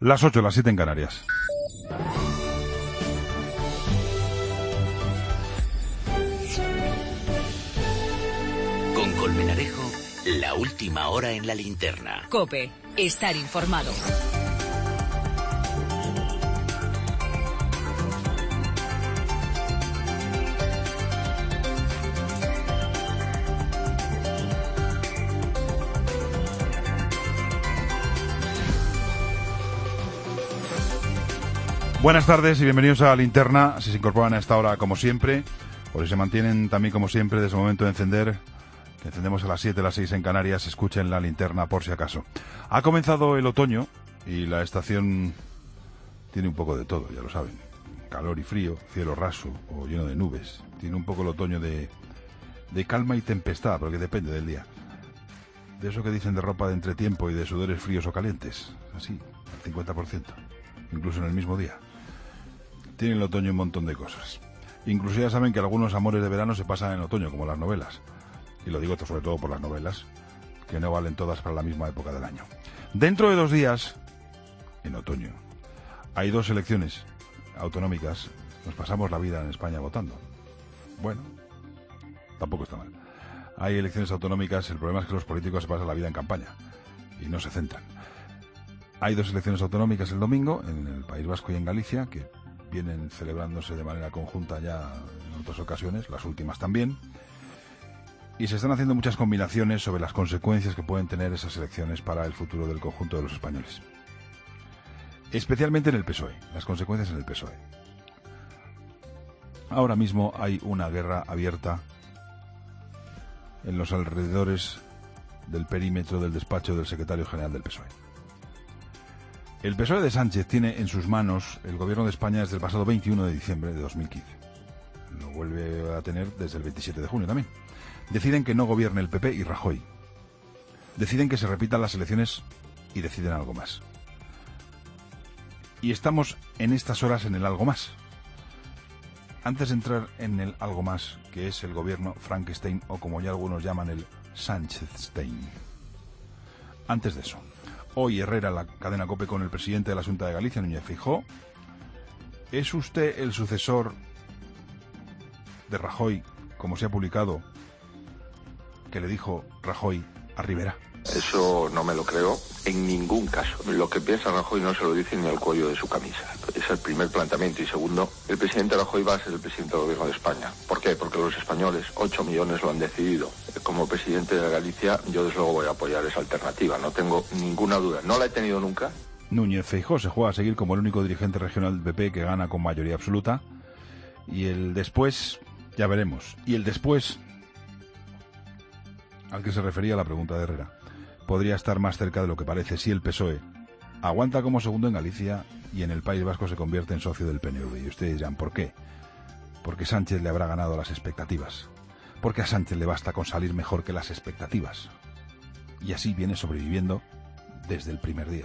Las 8, las 7 en Canarias. Con Colmenarejo, la última hora en la linterna. COPE, estar informado. Buenas tardes y bienvenidos a Linterna. Si se incorporan a esta hora como siempre, o si se mantienen también como siempre desde el momento de encender, que encendemos a las 7, las 6 en Canarias, escuchen la linterna por si acaso. Ha comenzado el otoño y la estación tiene un poco de todo, ya lo saben. Calor y frío, cielo raso o lleno de nubes. Tiene un poco el otoño de calma y tempestad, porque depende del día. De eso que dicen de ropa de entretiempo y de sudores fríos o calientes. Así, al 50%. Incluso en el mismo día. Tiene el otoño un montón de cosas. Incluso ya saben que algunos amores de verano se pasan en otoño, como las novelas. Y lo digo sobre todo por las novelas, que no valen todas para la misma época del año. Dentro de 2 días, en otoño, hay 2 elecciones autonómicas. Nos pasamos la vida en España votando. Bueno, tampoco está mal. Hay elecciones autonómicas, el problema es que los políticos se pasan la vida en campaña y no se centran. Hay 2 elecciones autonómicas el domingo, en el País Vasco y en Galicia, que vienen celebrándose de manera conjunta ya en otras ocasiones, las últimas también. Y se están haciendo muchas combinaciones sobre las consecuencias que pueden tener esas elecciones para el futuro del conjunto de los españoles. Especialmente en el PSOE, las consecuencias en el PSOE. Ahora mismo hay una guerra abierta en los alrededores del perímetro del despacho del secretario general del PSOE. El PSOE de Sánchez tiene en sus manos el gobierno de España desde el pasado 21 de diciembre de 2015. Lo vuelve a tener desde el 27 de junio también. Deciden que no gobierne el PP y Rajoy. Deciden que se repitan las elecciones y deciden algo más. Y estamos en estas horas en el algo más. Antes de entrar en el algo más, que es el gobierno Frankenstein, o como ya algunos llaman el Sánchezstein. Antes de eso, hoy Herrera, la cadena COPE, con el presidente de la Xunta de Galicia, Núñez Feijóo. ¿Es usted el sucesor de Rajoy, como se ha publicado, que le dijo Rajoy a Rivera? Eso no me lo creo en ningún caso. Lo que piensa Rajoy no se lo dice ni al cuello de su camisa. Es el primer planteamiento. Y segundo, el presidente Rajoy va a ser el presidente del gobierno de España. ¿Por qué? Porque los españoles, 8 millones, lo han decidido. Como presidente de Galicia, yo desde luego voy a apoyar esa alternativa. No tengo ninguna duda. No la he tenido nunca. Núñez Feijóo se juega a seguir como el único dirigente regional del PP que gana con mayoría absoluta. Y el después, ya veremos. Y el después, al que se refería la pregunta de Herrera, podría estar más cerca de lo que parece si el PSOE aguanta como segundo en Galicia y en el País Vasco se convierte en socio del PNV. Y ustedes dirán, ¿por qué? Porque Sánchez le habrá ganado las expectativas. Porque a Sánchez le basta con salir mejor que las expectativas. Y así viene sobreviviendo desde el primer día.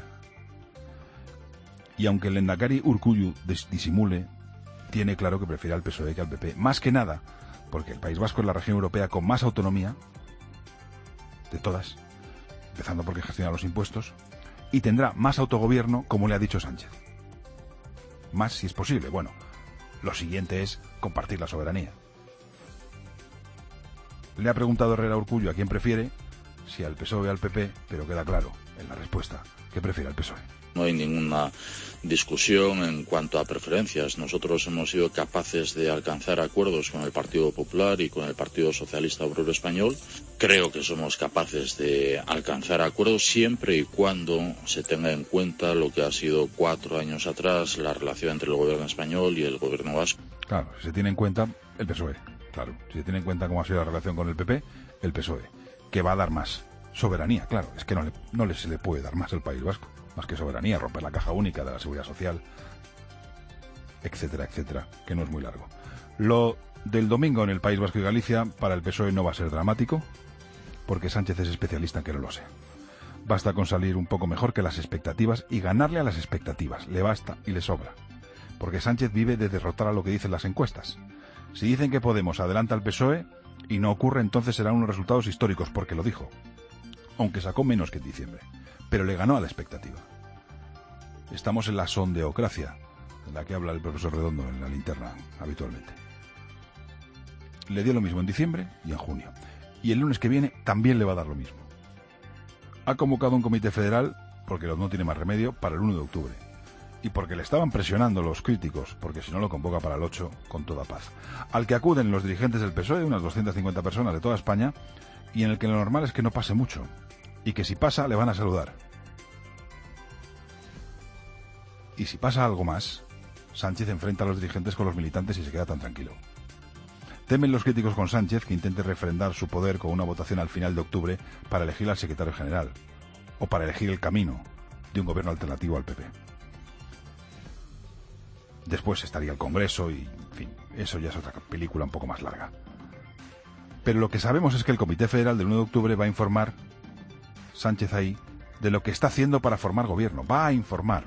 Y aunque el lehendakari Urkullu disimule, tiene claro que prefiere al PSOE que al PP. Más que nada, porque el País Vasco es la región europea con más autonomía de todas, empezando porque gestiona los impuestos, y tendrá más autogobierno, como le ha dicho Sánchez. Más si es posible. Bueno, lo siguiente es compartir la soberanía. Le ha preguntado Herrera a Urkullu a quién prefiere, si al PSOE o al PP, pero queda claro en la respuesta que prefiere al PSOE. No hay ninguna discusión en cuanto a preferencias. Nosotros hemos sido capaces de alcanzar acuerdos con el Partido Popular y con el Partido Socialista Obrero Español. Creo que somos capaces de alcanzar acuerdos siempre y cuando se tenga en cuenta lo que ha sido 4 años atrás la relación entre el gobierno español y el gobierno vasco. Claro, si se tiene en cuenta el PSOE, claro. Si se tiene en cuenta cómo ha sido la relación con el PP, el PSOE, que va a dar más soberanía, claro. Es que no se le puede dar más al País Vasco. Más que soberanía, romper la caja única de la seguridad social, etcétera, etcétera, que no es muy largo. Lo del domingo en el País Vasco y Galicia para el PSOE no va a ser dramático, porque Sánchez es especialista en que no lo sea. Basta con salir un poco mejor que las expectativas y ganarle a las expectativas, le basta y le sobra, porque Sánchez vive de derrotar a lo que dicen las encuestas. Si dicen que Podemos adelanta al PSOE y no ocurre, entonces serán unos resultados históricos, porque lo dijo, aunque sacó menos que en diciembre. Pero le ganó a la expectativa. Estamos en la sondeocracia, de la que habla el profesor Redondo en la linterna habitualmente. Le dio lo mismo en diciembre y en junio. Y el lunes que viene también le va a dar lo mismo. Ha convocado un comité federal, porque no tiene más remedio, para el 1 de octubre. Y porque le estaban presionando los críticos, porque si no lo convoca para el 8 con toda paz. Al que acuden los dirigentes del PSOE, unas 250 personas de toda España, y en el que lo normal es que no pase mucho. Y que si pasa, le van a saludar. Y si pasa algo más, Sánchez enfrenta a los dirigentes con los militantes y se queda tan tranquilo. Temen los críticos con Sánchez que intente refrendar su poder con una votación al final de octubre para elegir al secretario general, o para elegir el camino de un gobierno alternativo al PP. Después estaría el Congreso y, en fin, eso ya es otra película un poco más larga. Pero lo que sabemos es que el Comité Federal del 1 de octubre va a informar, Sánchez ahí, de lo que está haciendo para formar gobierno. Va a informar.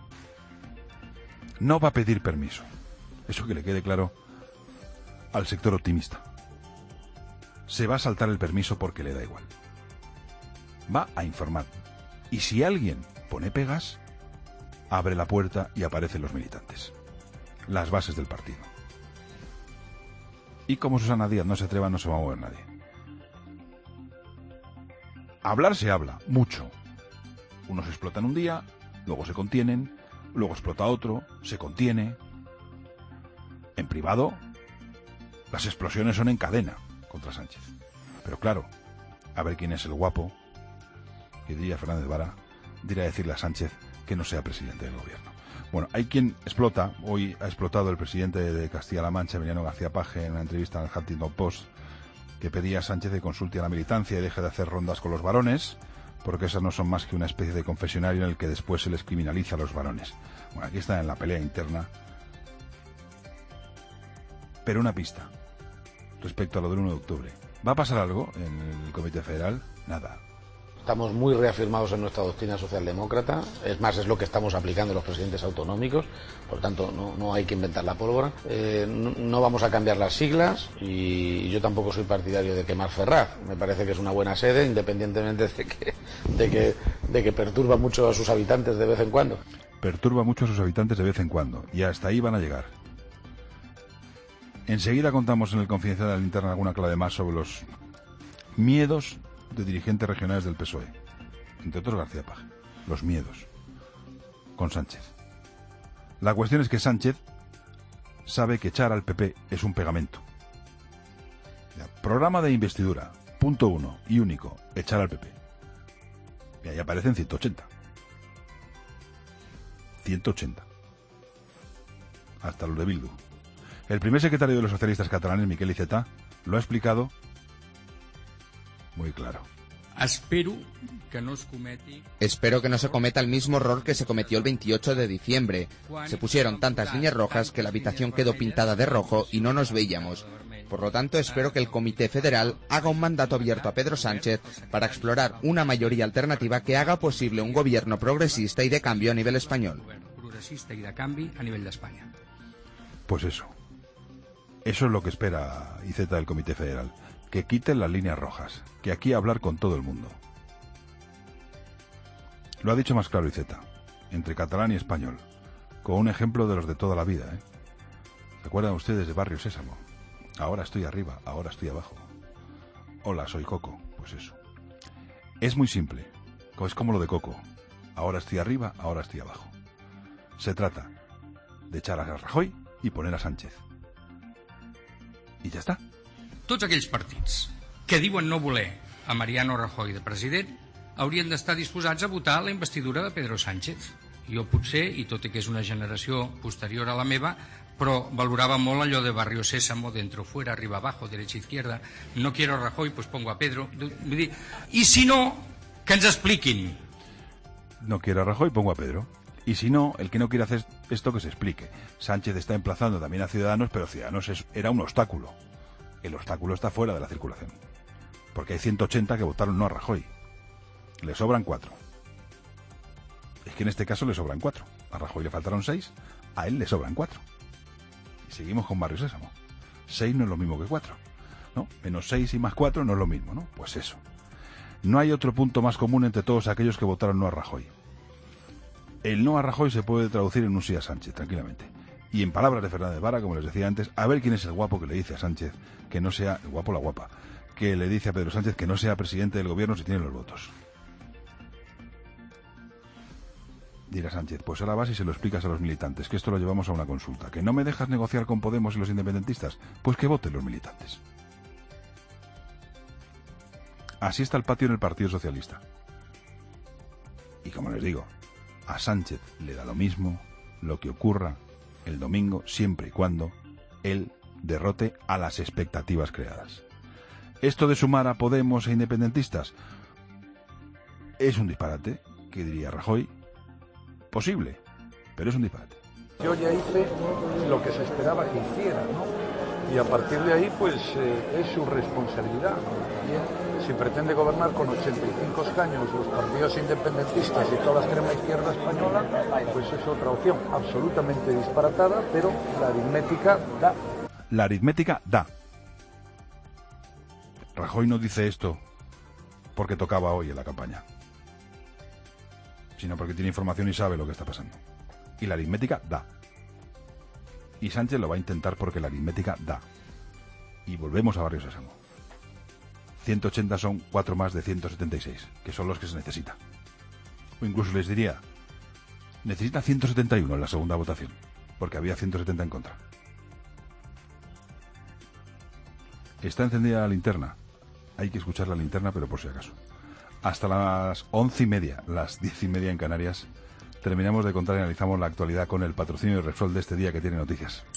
No va a pedir permiso. Eso que le quede claro al sector optimista. Se va a saltar el permiso porque le da igual. Va a informar. Y si alguien pone pegas, abre la puerta y aparecen los militantes. Las bases del partido. Y como Susana Díaz no se atreva, no se va a mover nadie. Hablar se habla, mucho. Unos explotan un día, luego se contienen, luego explota otro, se contiene. En privado, las explosiones son en cadena contra Sánchez. Pero claro, a ver quién es el guapo, que diría Fernández Vara, dirá a decirle a Sánchez que no sea presidente del gobierno. Bueno, hay quien explota, hoy ha explotado el presidente de Castilla-La Mancha, Emiliano García Paje, en una entrevista en el Huffington Post, que pedía a Sánchez que consulte a la militancia y deje de hacer rondas con los varones, porque esas no son más que una especie de confesionario en el que después se les criminaliza a los varones. Bueno, aquí está en la pelea interna. Pero una pista respecto a lo del 1 de octubre. ¿Va a pasar algo en el Comité Federal? Nada. Estamos muy reafirmados en nuestra doctrina socialdemócrata, es más, es lo que estamos aplicando los presidentes autonómicos, por tanto no hay que inventar la pólvora. No vamos a cambiar las siglas y yo tampoco soy partidario de quemar Ferraz. Me parece que es una buena sede, independientemente de que perturba mucho a sus habitantes de vez en cuando. Perturba mucho a sus habitantes de vez en cuando, y hasta ahí van a llegar. Enseguida contamos en el Confidencial de la Linterna alguna clave más sobre los miedos de dirigentes regionales del PSOE, entre otros García Paje. Los miedos con Sánchez. La cuestión es que Sánchez sabe que echar al PP es un pegamento. Programa de investidura, punto 1 y único, echar al PP. Y ahí aparecen 180. 180. Hasta los de Bildu. El primer secretario de los socialistas catalanes, Miquel Iceta, lo ha explicado muy claro. Espero que no se cometa el mismo error que se cometió el 28 de diciembre. Se pusieron tantas líneas rojas que la habitación quedó pintada de rojo y no nos veíamos. Por lo tanto, espero que el Comité Federal haga un mandato abierto a Pedro Sánchez para explorar una mayoría alternativa que haga posible un gobierno progresista y de cambio a nivel español. Pues eso. Eso es lo que espera Iceta del Comité Federal. Que quiten las líneas rojas. Que aquí hablar con todo el mundo. Lo ha dicho más claro Iceta. Entre catalán y español. Con un ejemplo de los de toda la vida, ¿eh? ¿Se acuerdan ustedes de Barrio Sésamo? Ahora estoy arriba, ahora estoy abajo. Hola, soy Coco. Pues eso. Es muy simple. Es como lo de Coco. Ahora estoy arriba, ahora estoy abajo. Se trata de echar a Rajoy y poner a Sánchez. I ja està. Tots aquells partits que diuen no voler a Mariano Rajoy de president haurien d'estar disposats a votar la investidura de Pedro Sánchez. Jo potser, i tot i que és una generació posterior a la meva, però valorava molt allò de Barrio Sésamo, dentro, fuera, arriba, abajo, derecha, izquierda, no quiero a Rajoy, pues pongo a Pedro. Vull dir, i si no, que ens expliquin. No quiero a Rajoy, pongo a Pedro. Y si no, el que no quiere hacer esto, que se explique. Sánchez está emplazando también a Ciudadanos, pero Ciudadanos era un obstáculo. El obstáculo está fuera de la circulación. Porque hay 180 que votaron no a Rajoy. Le sobran 4. Es que en este caso le sobran 4. A Rajoy le faltaron 6, a él le sobran 4. Y seguimos con Barrio Sésamo. 6 no es lo mismo que 4. ¿No? Menos 6 y más 4 no es lo mismo, ¿no? Pues eso. No hay otro punto más común entre todos aquellos que votaron no a Rajoy. el no a Rajoy se puede traducir en un sí a Sánchez, tranquilamente. Y en palabras de Fernández Vara, como les decía antes, a ver quién es el guapo que le dice a Sánchez que no sea, el guapo o la guapa, que le dice a Pedro Sánchez que no sea presidente del gobierno si tiene los votos. Dirá Sánchez, pues ahora vas y se lo explicas a los militantes, que esto lo llevamos a una consulta. ¿Que no me dejas negociar con Podemos y los independentistas? Pues que voten los militantes. Así está el patio en el Partido Socialista. Y como les digo, a Sánchez le da lo mismo lo que ocurra el domingo, siempre y cuando él derrote a las expectativas creadas. Esto de sumar a Podemos e independentistas es un disparate, que diría Rajoy, posible, pero es un disparate. Yo ya hice lo que se esperaba que hiciera, ¿no? Y a partir de ahí, pues, es su responsabilidad. Si pretende gobernar con 85 escaños los partidos independentistas y toda la extrema izquierda española, pues es otra opción, absolutamente disparatada, pero la aritmética da. La aritmética da. Rajoy no dice esto porque tocaba hoy en la campaña, sino porque tiene información y sabe lo que está pasando. Y la aritmética da. Y Sánchez lo va a intentar porque la aritmética da. Y volvemos a Barrio Sésamo. 180 son 4 más de 176, que son los que se necesita. O incluso les diría, necesita 171 en la segunda votación, porque había 170 en contra. Está encendida la linterna. Hay que escuchar la linterna, pero por si acaso. Hasta las 11:30, las 10:30 en Canarias, terminamos de contar y analizamos la actualidad con el patrocinio de Repsol de este día que tiene noticias.